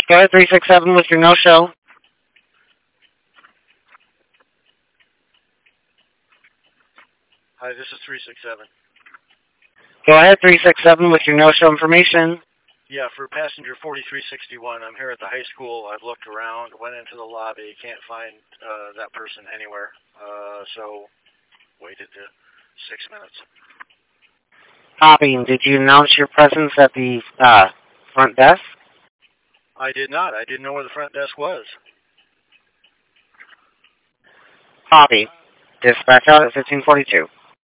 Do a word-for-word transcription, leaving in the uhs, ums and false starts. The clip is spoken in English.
Go ahead, three six seven with your no-show. Hi, this is three six seven. Go ahead, three six seven with your no-show information. Yeah, for passenger forty-three sixty-one, I'm here at the high school. I've looked around, went into the lobby, can't find uh, that person anywhere. Uh, so, waited the six minutes. Copy. Did you announce your presence at the uh, front desk? I did not. I didn't know where the front desk was. Copy. Dispatch out at fifteen forty-two.